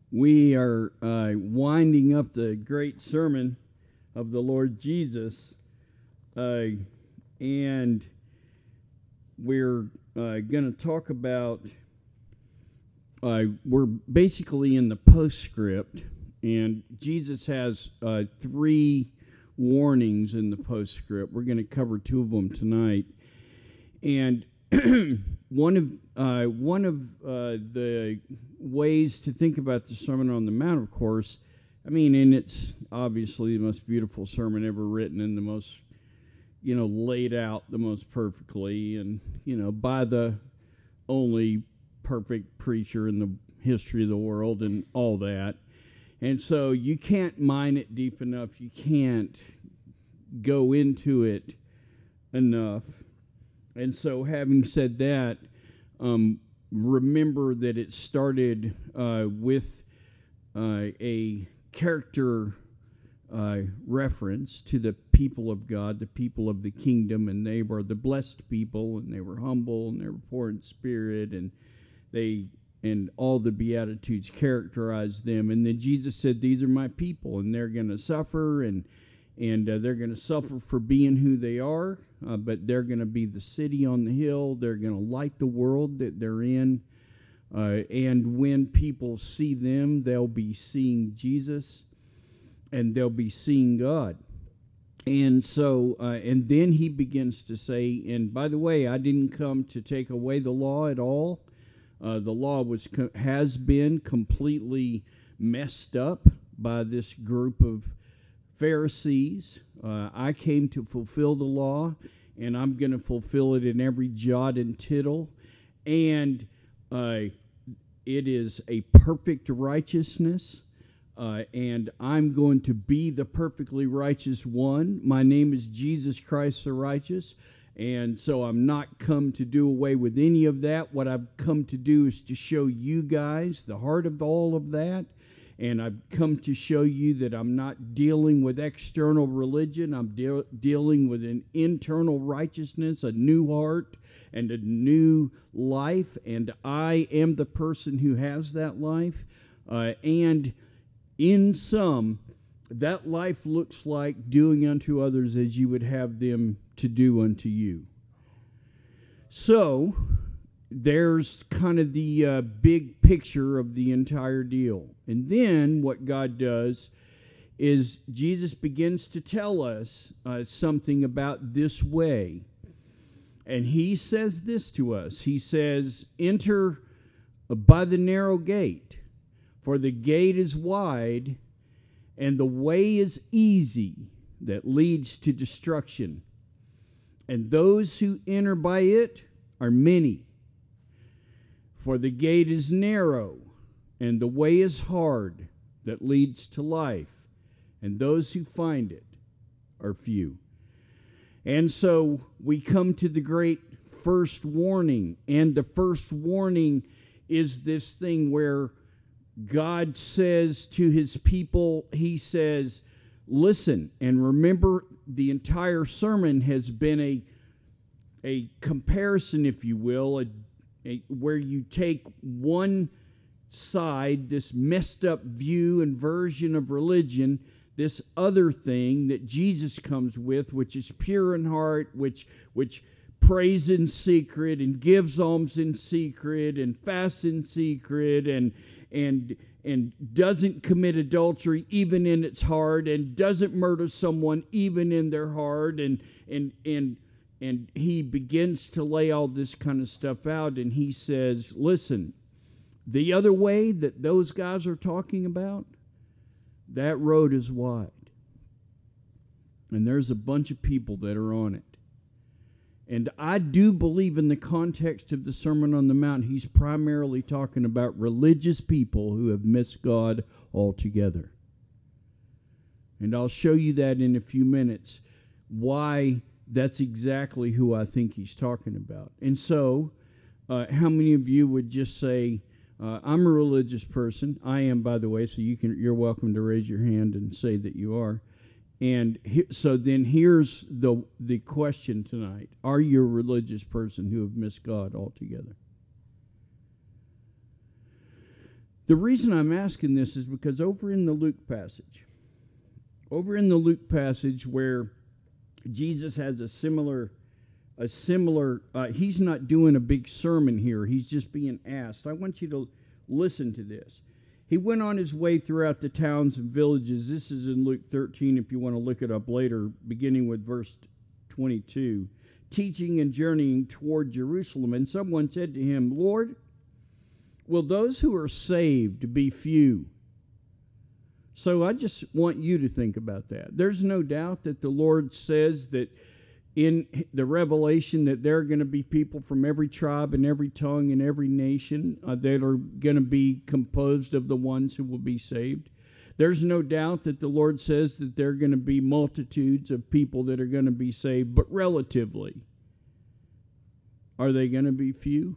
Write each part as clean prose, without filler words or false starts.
We are winding up the great sermon of the Lord Jesus, and we're going to talk about, we're basically in the postscript, and Jesus has three warnings in the postscript. We're going to cover two of them tonight, and one of the ways to think about the Sermon on the Mount, of course, and it's obviously the most beautiful sermon ever written and the most, laid out the most perfectly, and, by the only perfect preacher in the history of the world and all that. And so you can't mine it deep enough. You can't go into it enough. And so having said that, remember that it started with a character reference to the people of God, the people of the kingdom, and they were the blessed people, and they were humble, and they were poor in spirit, and all the Beatitudes characterized them. And then Jesus said, these are my people, and they're going to suffer, and they're going to suffer for being who they are, but they're going to be the city on the hill. They're going to light the world that they're in. And when people see them, they'll be seeing Jesus, and they'll be seeing God. And so, and then he begins to say, and by the way, I didn't come to take away the law at all. The law has been completely messed up by this group of Pharisees. I came to fulfill the law, and I'm going to fulfill it in every jot and tittle. And it is a perfect righteousness, and I'm going to be the perfectly righteous one. My name is Jesus Christ the righteous, and so I'm not come to do away with any of that. What I've come to do is to show you guys the heart of all of that. And I've come to show you that I'm not dealing with external religion. I'm dealing with an internal righteousness, a new heart, and a new life. And I am the person who has that life. And in sum, that life looks like doing unto others as you would have them to do unto you. So there's kind of the big picture of the entire deal. And then what God does is Jesus begins to tell us something about this way. And he says this to us. He says, enter by the narrow gate, for the gate is wide and the way is easy that leads to destruction. And those who enter by it are many. For the gate is narrow, and the way is hard that leads to life, and those who find it are few. And so we come to the great first warning, and the first warning is this thing where God says to his people, he says, listen, and remember the entire sermon has been a comparison, if you will, where you take one side, this messed up view and version of religion, this other thing that Jesus comes with, which is pure in heart, which prays in secret and gives alms in secret and fasts in secret and doesn't commit adultery even in its heart and doesn't murder someone even in their heart and he begins to lay all this kind of stuff out, and he says, listen, the other way that those guys are talking about, that road is wide. And there's a bunch of people that are on it. And I do believe in the context of the Sermon on the Mount, he's primarily talking about religious people who have missed God altogether. And I'll show you that in a few minutes, why that's exactly who I think he's talking about. And so, how many of you would just say, I'm a religious person? I am, by the way, so you're welcome to raise your hand and say that you are. And so then here's the question tonight. Are you a religious person who have missed God altogether? The reason I'm asking this is because over in the Luke passage where Jesus has a similar, he's not doing a big sermon here. He's just being asked. I want you to listen to this. He went on his way throughout the towns and villages. This is in Luke 13, if you want to look it up later, beginning with verse 22. Teaching and journeying toward Jerusalem. And someone said to him, Lord, will those who are saved be few? So I just want you to think about that. There's no doubt that the Lord says that in the revelation that there are going to be people from every tribe and every tongue and every nation that are going to be composed of the ones who will be saved. There's no doubt that the Lord says that there are going to be multitudes of people that are going to be saved, but relatively, are they going to be few?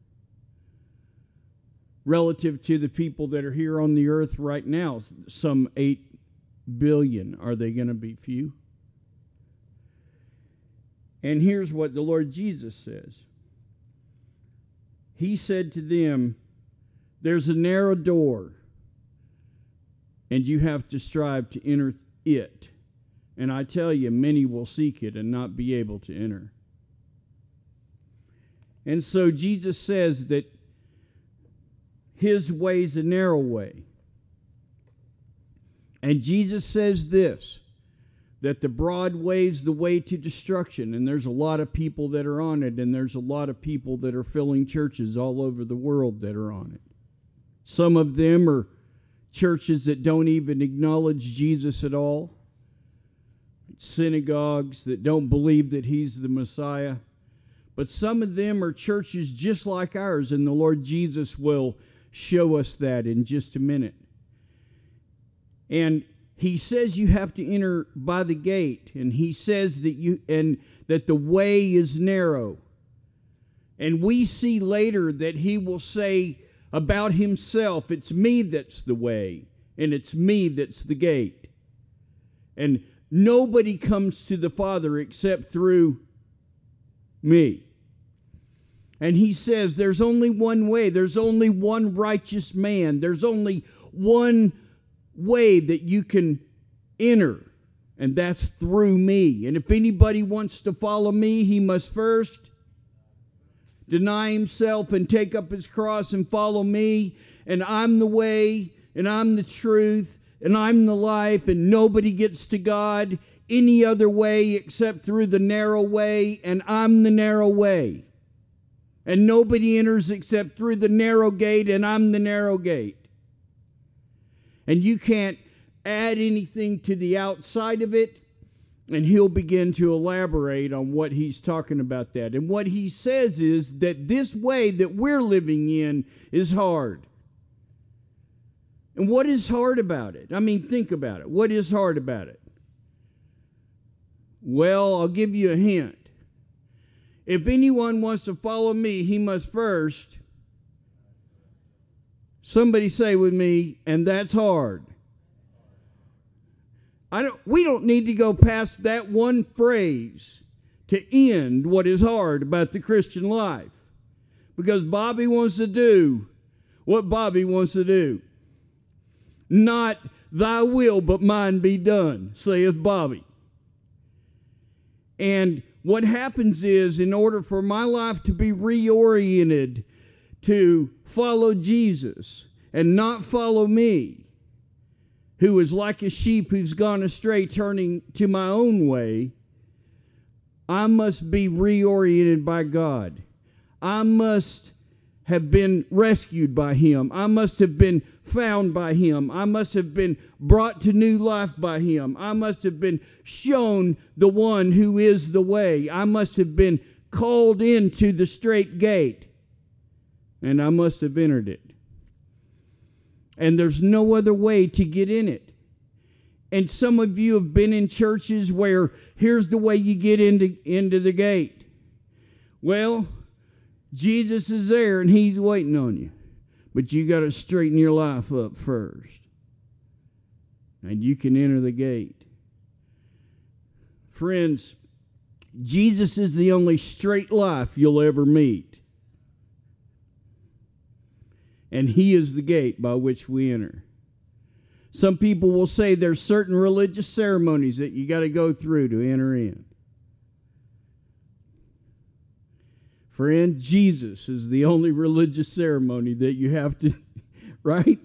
Relative to the people that are here on the earth right now, some 8 billion, are they going to be few? And here's what the Lord Jesus says. He said to them, there's a narrow door, and you have to strive to enter it. And I tell you, many will seek it and not be able to enter. And so Jesus says that his way is a narrow way. And Jesus says this, that the broad way is the way to destruction, and there's a lot of people that are on it, and there's a lot of people that are filling churches all over the world that are on it. Some of them are churches that don't even acknowledge Jesus at all, synagogues that don't believe that he's the Messiah, but some of them are churches just like ours, and the Lord Jesus will show us that in just a minute. And he says you have to enter by the gate, and he says that the way is narrow. And we see later that he will say about himself, it's me that's the way, and it's me that's the gate. And nobody comes to the Father except through me. And he says there's only one way, there's only one righteous man, there's only one way that you can enter, and that's through me. And if anybody wants to follow me, he must first deny himself and take up his cross and follow me. And I'm the way, and I'm the truth, and I'm the life, and nobody gets to God any other way except through the narrow way, and I'm the narrow way. And nobody enters except through the narrow gate, and I'm the narrow gate. And you can't add anything to the outside of it, and he'll begin to elaborate on what he's talking about that. And what he says is that this way that we're living in is hard. And what is hard about it? I mean, think about it. What is hard about it? Well, I'll give you a hint. If anyone wants to follow me, he must first, somebody say with me, and that's hard. We don't need to go past that one phrase to end what is hard about the Christian life. Because Bobby wants to do what Bobby wants to do. Not thy will, but mine be done, saith Bobby. And what happens is, in order for my life to be reoriented to follow Jesus and not follow me, who is like a sheep who's gone astray, turning to my own way, I must be reoriented by God. I must have been rescued by him. I must have been found by him. I must have been brought to new life by him. I must have been shown the one who is the way. I must have been called into the straight gate, and I must have entered it. And there's no other way to get in it. And some of you have been in churches where here's the way you get into the gate. Well, Jesus is there and he's waiting on you. But you got to straighten your life up first. And you can enter the gate. Friends, Jesus is the only straight life you'll ever meet. and he is the gate by which we enter. Some people will say there's certain religious ceremonies that you got to go through to enter in. Friend, Jesus is the only religious ceremony that you have to, right?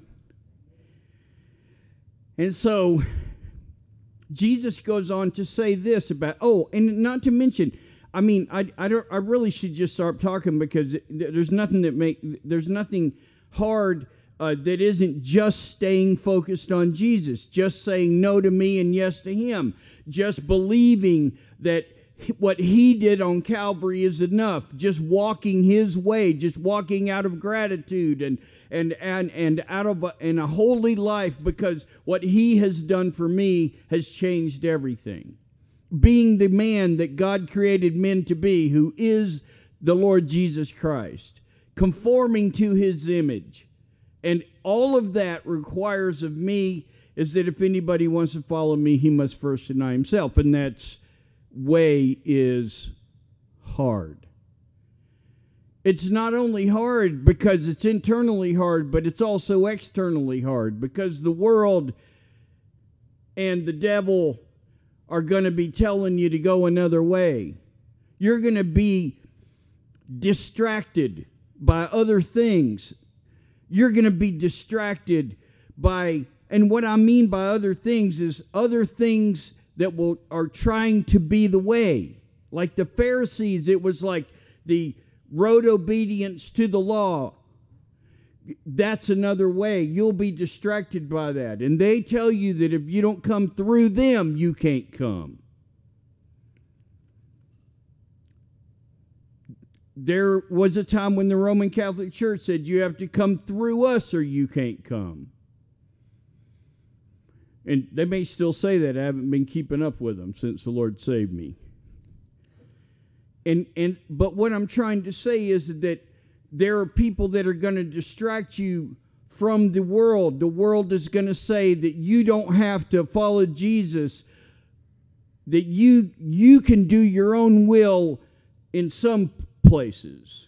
And so Jesus goes on to say this about, and not to mention, I really should just start talking, because there's nothing hard that isn't just staying focused on Jesus, just saying no to me and yes to him, just believing that what he did on Calvary is enough, just walking his way, just walking out of gratitude and out of a holy life, because what he has done for me has changed everything. Being the man that God created men to be, who is the Lord Jesus Christ, conforming to his image. And all of that requires of me is that if anybody wants to follow me, he must first deny himself. And that way is hard. It's not only hard because it's internally hard, but it's also externally hard, because the world and the devil are going to be telling you to go another way. You're going to be distracted by other things. You're going to be distracted by, and what I mean by other things is other things that are trying to be the way. Like the Pharisees, it was like the road obedience to the law. That's another way. You'll be distracted by that. And they tell you that if you don't come through them, you can't come. There was a time when the Roman Catholic Church said, you have to come through us or you can't come. And they may still say that. I haven't been keeping up with them since the Lord saved me. But what I'm trying to say is that there are people that are going to distract you from the world. The world is going to say that you don't have to follow Jesus, that you can do your own will in some places.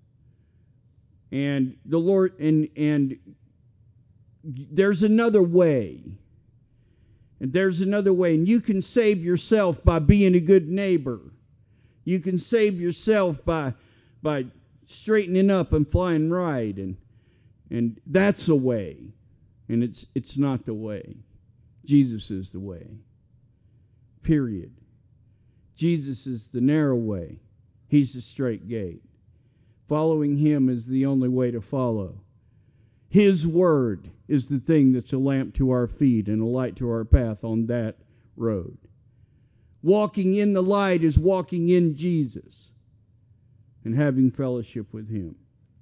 And the Lord, and there's another way. And there's another way. And you can save yourself by being a good neighbor. You can save yourself by straightening up and flying right. And that's a way. And it's not the way. Jesus is the way. Period. Jesus is the narrow way. He's the straight gate. Following him is the only way to follow. His word is the thing that's a lamp to our feet and a light to our path on that road. Walking in the light is walking in Jesus and having fellowship with him.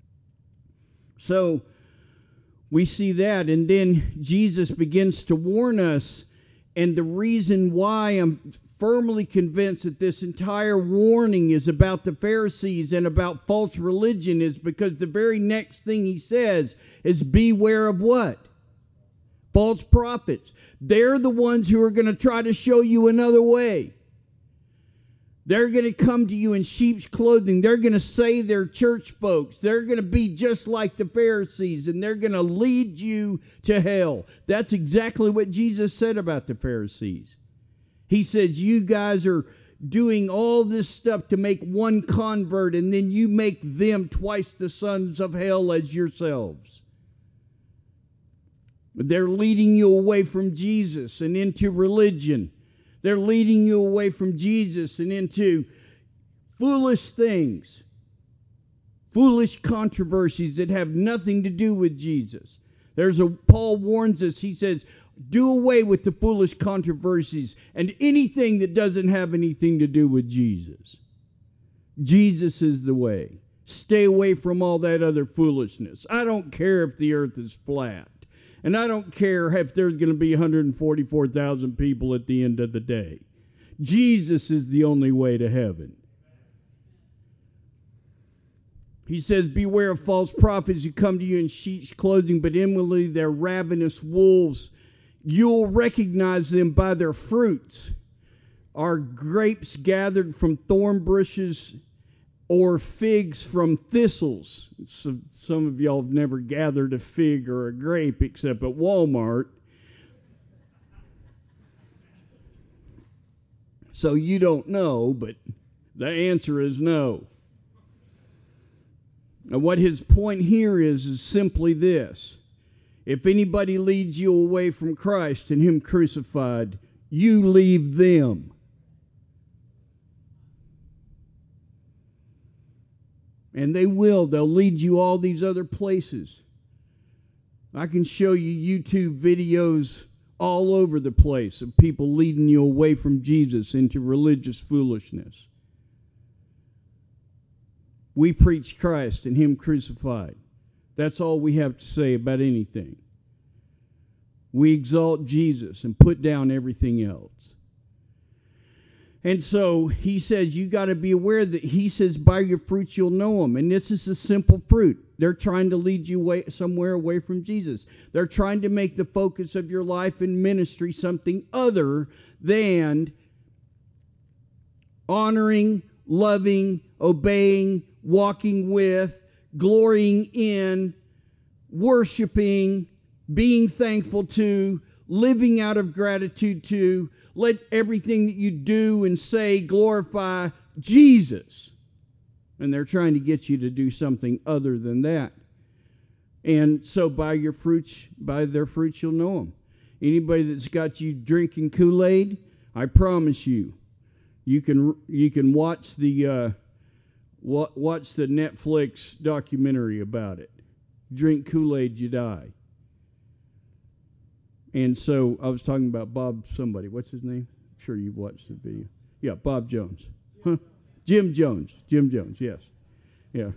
So we see that, and then Jesus begins to warn us, and the reason why I'm firmly convinced that this entire warning is about the Pharisees and about false religion is because the very next thing he says is beware of what? False prophets. They're the ones who are going to try to show you another way. They're going to come to you in sheep's clothing. They're going to say they're church folks. They're going to be just like the Pharisees, and they're going to lead you to hell. That's exactly what Jesus said about the Pharisees. He says, you guys are doing all this stuff to make one convert, and then you make them twice the sons of hell as yourselves. They're leading you away from Jesus and into religion. They're leading you away from Jesus and into foolish things, foolish controversies that have nothing to do with Jesus. Paul warns us, he says, do away with the foolish controversies and anything that doesn't have anything to do with Jesus. Jesus is the way. Stay away from all that other foolishness. I don't care if the earth is flat. And I don't care if there's going to be 144,000 people at the end of the day. Jesus is the only way to heaven. He says, beware of false prophets who come to you in sheep's clothing, but inwardly they're ravenous wolves. You'll recognize them by their fruits. Are grapes gathered from thorn bushes or figs from thistles. So some of y'all have never gathered a fig or a grape except at Walmart. So you don't know, but the answer is no. And what his point here is simply this. If anybody leads you away from Christ and him crucified, you leave them. And they will. They'll lead you all these other places. I can show you YouTube videos all over the place of people leading you away from Jesus into religious foolishness. We preach Christ and him crucified. That's all we have to say about anything. We exalt Jesus and put down everything else. And so he says, you got to be aware that he says, by your fruits you'll know them. And this is a simple fruit. They're trying to lead you somewhere away from Jesus. They're trying to make the focus of your life and ministry something other than honoring, loving, obeying, walking with, glorying in, worshiping, being thankful to, living out of gratitude to. Let everything that you do and say glorify Jesus. And they're trying to get you to do something other than that. And so by their fruits you'll know them. Anybody that's got you drinking Kool-Aid, I promise you, you can watch the Netflix documentary about it. Drink Kool-Aid, you die. And so I was talking about Bob somebody. What's his name? I'm sure you've watched the video. Yeah, Bob Jones. Huh? Jim Jones. Jim Jones, yes. Yeah.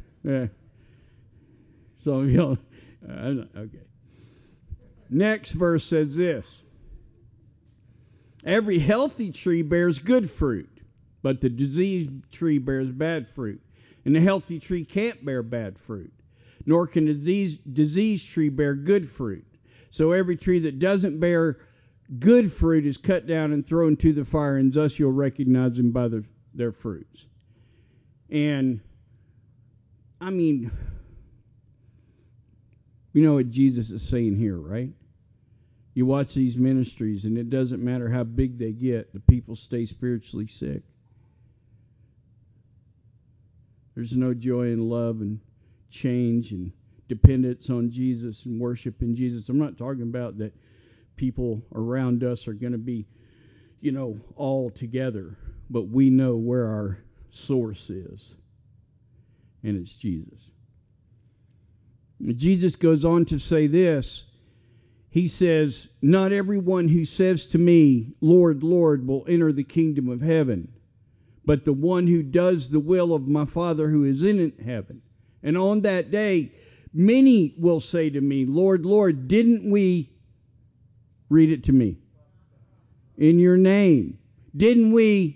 So, okay. Next verse says this. Every healthy tree bears good fruit, but the diseased tree bears bad fruit. And the healthy tree can't bear bad fruit, nor can a diseased tree bear good fruit. So every tree that doesn't bear good fruit is cut down and thrown into the fire, and thus you'll recognize them by their fruits. And, I mean, you know what Jesus is saying here, right? You watch these ministries, and it doesn't matter how big they get, the people stay spiritually sick. There's no joy and love and change and dependence on Jesus and worship in Jesus. I'm not talking about that people around us are going to be, all together, but we know where our source is, and it's Jesus. Jesus goes on to say this. He says, not everyone who says to me, Lord, Lord, will enter the kingdom of heaven, but the one who does the will of my Father who is in heaven. And on that day, many will say to me, Lord, Lord, didn't we, read it to me, in your name, didn't we,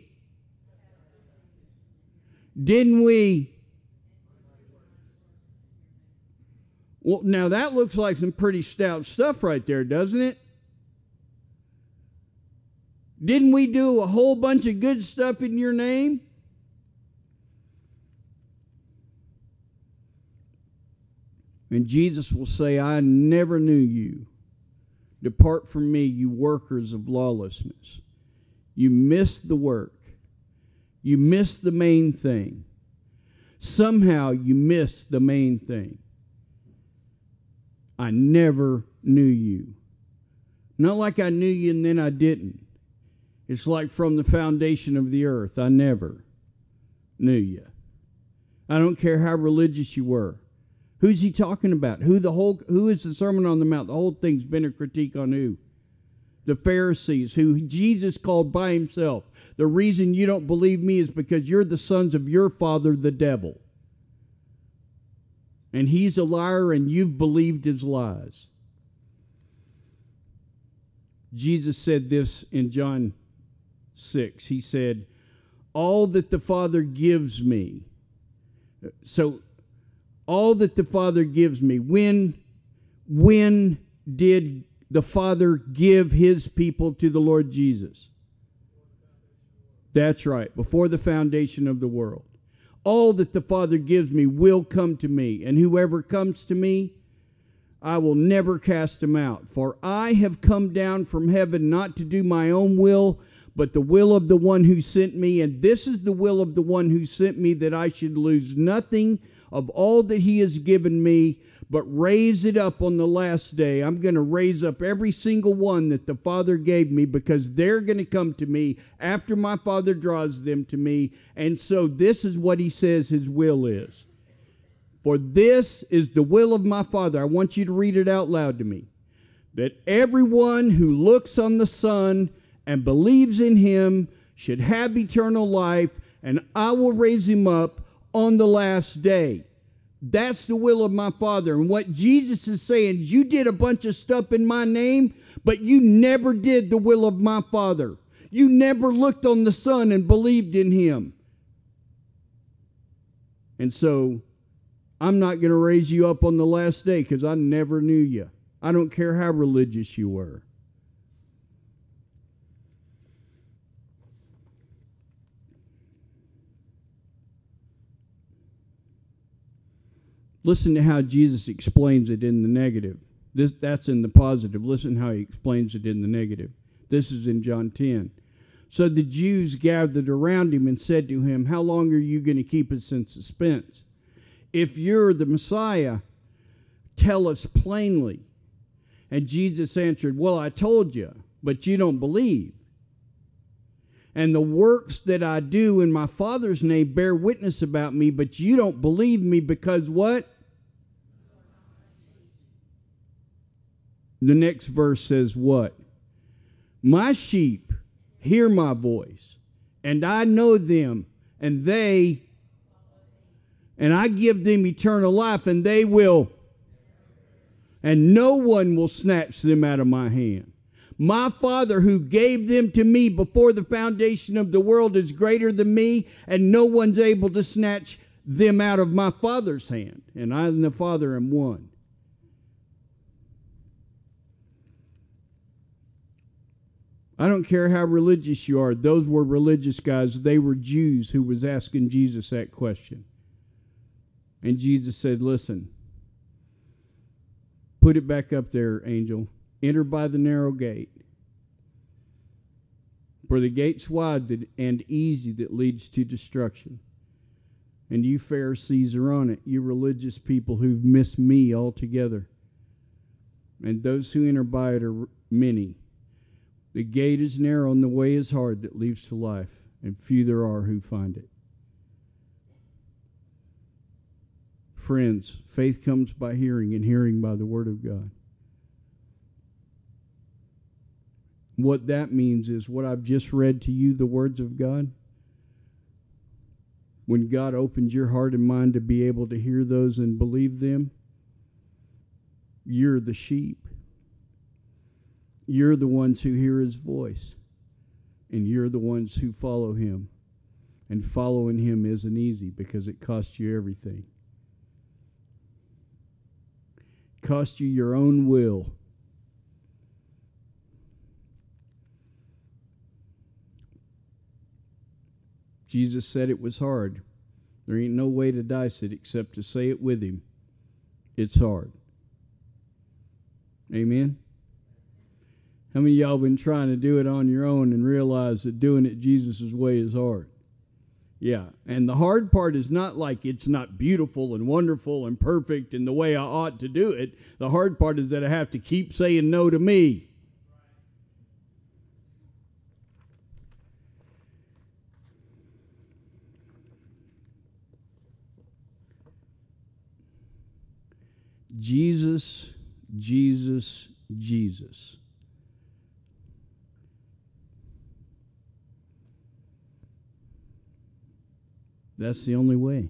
well, now that looks like some pretty stout stuff right there, doesn't it? Didn't we do a whole bunch of good stuff in your name? And Jesus will say, I never knew you. Depart from me, you workers of lawlessness. You missed the work. You missed the main thing. Somehow you missed the main thing. I never knew you. Not like I knew you and then I didn't. It's like from the foundation of the earth, I never knew you. I don't care how religious you were. Who's he talking about? Who is the Sermon on the Mount? The whole thing's been a critique on who? The Pharisees, who Jesus called by himself. The reason you don't believe me is because you're the sons of your father, the devil. And he's a liar and you've believed his lies. Jesus said this in John 6. He said, all that the Father gives me. So, all that the Father gives me. When did the Father give his people to the Lord Jesus? That's right, before the foundation of the world. All that the Father gives me will come to me, and whoever comes to me, I will never cast him out. For I have come down from heaven not to do my own will, but the will of the one who sent me. And this is the will of the one who sent me, that I should lose nothing of all that he has given me, but raise it up on the last day. I'm going to raise up every single one that the Father gave me, because they're going to come to me after my Father draws them to me. And so this is what he says his will is. For this is the will of my Father. I want you to read it out loud to me. That everyone who looks on the Son and believes in him should have eternal life, and I will raise him up on the last day. That's the will of my Father. And what Jesus is saying is, you did a bunch of stuff in my name, but you never did the will of my Father. You never looked on the Son and believed in him. And so I'm not going to raise you up on the last day, because I never knew you. I don't care how religious you were. Listen to how Jesus explains it in the negative. That's in the positive. Listen how he explains it in the negative. This is in John 10. So the Jews gathered around him and said to him, how long are you going to keep us in suspense? If you're the Messiah, tell us plainly. And Jesus answered, well, I told you, but you don't believe. And the works that I do in my Father's name bear witness about me, but you don't believe me because what? The next verse says what? My sheep hear my voice, and I know them, and I give them eternal life, and they will, and no one will snatch them out of my hand. My Father who gave them to me before the foundation of the world is greater than me, and no one's able to snatch them out of my Father's hand. And I and the Father am one. I don't care how religious you are. Those were religious guys. They were Jews who was asking Jesus that question. And Jesus said, listen, put it back up there, angel. Enter by the narrow gate. For the gate's wide and easy that leads to destruction. And you Pharisees are on it, you religious people who've missed me altogether. And those who enter by it are many. The gate is narrow and the way is hard that leads to life, and few there are who find it. Friends, faith comes by hearing, and hearing by the Word of God. What that means is what I've just read to you, the words of God. When God opens your heart and mind to be able to hear those and believe them, you're the sheep. You're the ones who hear his voice. And you're the ones who follow him. And following him isn't easy because it costs you everything. It costs you your own will. Jesus said it was hard. There ain't no way to dice it except to say it with him. It's hard. Amen? How many of y'all been trying to do it on your own and realize that doing it Jesus' way is hard? Yeah, and the hard part is not like it's not beautiful and wonderful and perfect in the way I ought to do it. The hard part is that I have to keep saying no to me. Jesus, Jesus, Jesus. That's the only way.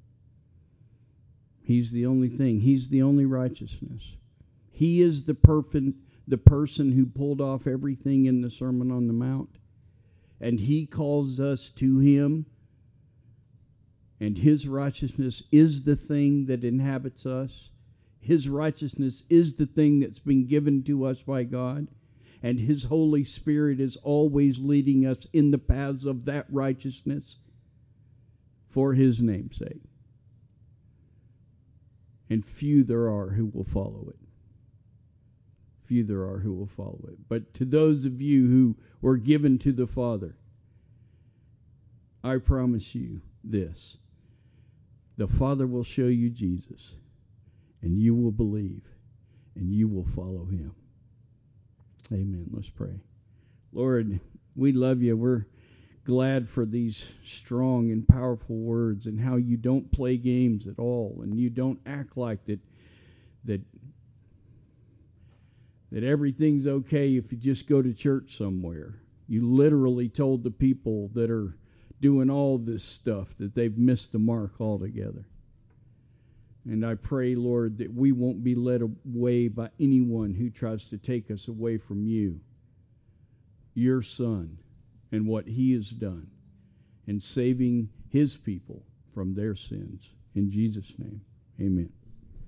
He's the only thing. He's the only righteousness. He is the person who pulled off everything in the Sermon on the Mount. And he calls us to him. And his righteousness is the thing that inhabits us. His righteousness is the thing that's been given to us by God. And his Holy Spirit is always leading us in the paths of that righteousness. for his name's sake. And few there are who will follow it. Few there are who will follow it. But to those of you who were given to the Father, I promise you this. The Father will show you Jesus, and you will believe, and you will follow him. Amen. Let's pray. Lord, we love you. We're glad for these strong and powerful words and how you don't play games at all, and you don't act like that everything's okay if you just go to church somewhere. You literally told the people that are doing all this stuff that they've missed the mark altogether. And I pray, Lord, that we won't be led away by anyone who tries to take us away from you, your Son, and what he has done in saving his people from their sins. In Jesus' name, amen.